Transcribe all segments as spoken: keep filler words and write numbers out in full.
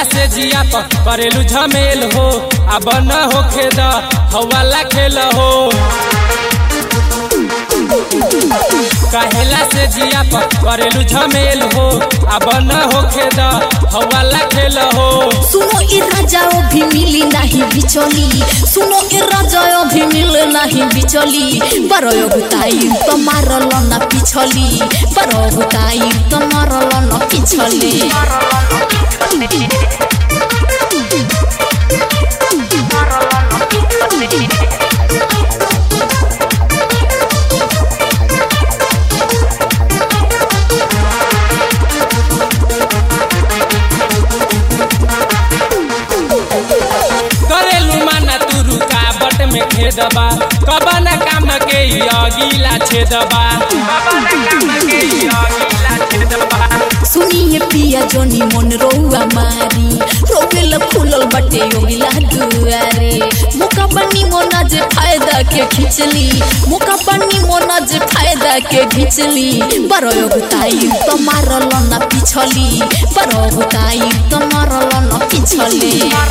से जिया पर करेलू झमेल हो अब न होखे द हवाला खेल हो कहेला से जिया पर करेलू झमेल हो अब न होखे द हवाला खेल हो। सुनो ए राजाओ भी मिली नहीं बिचली सुनो ए राजाओ भी मिल नहीं बिचली बरो गुताई तो मारल ना पिछली बरो गुताई तो मारल ना पिछली खेदबा कबन काम के अगिला छेदबा सुनिए पिया जोनी मन रोआ मारी रोवेल खुलल बटे योगिला दुआरे मुका बनी मोना जे फायदा के खिचली मुका बनी मोना जे फायदा के खिचली बरो गुताई तो मारल ना पिछली बरो गुताई तो मारल ना पिछली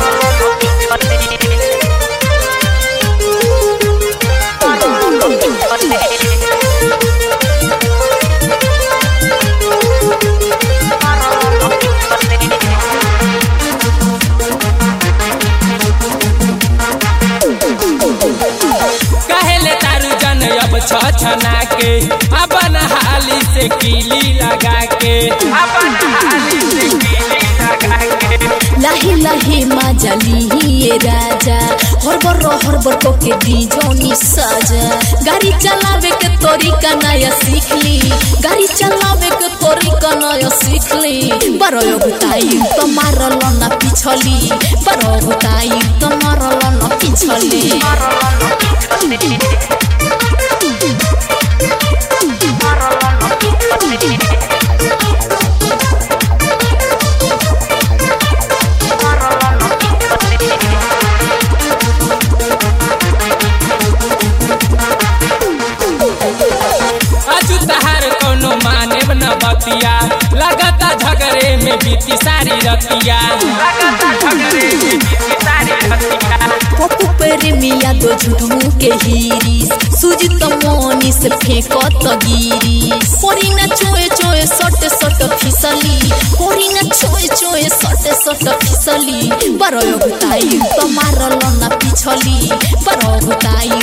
कहेले तारू जन अब छछना के अपन हाली से कीली लगा के अपन हाली से कीली लगा के लाही लाही माजली ये राजा हरबर हरबर को के दी जोनी साजा गाड़ी चलावे के तरीका नया सीखली गाड़ी चलावे के तरीका नया सीखली बरो गुताई तो मारल ना पिछली बरो गुताई तो मारल ना पिछली लगता झगड़े में बीती सारी रतिया पप्पू प्रेमिया दो झूठू के हीरी सुजित मोनी से फेंको तो गिरी कोरी न चोए चोए सट सट फिसली कोरी न चोए चोए सट सट फिसली बरो गुताई तो मारल ना पिछली बरो गुताई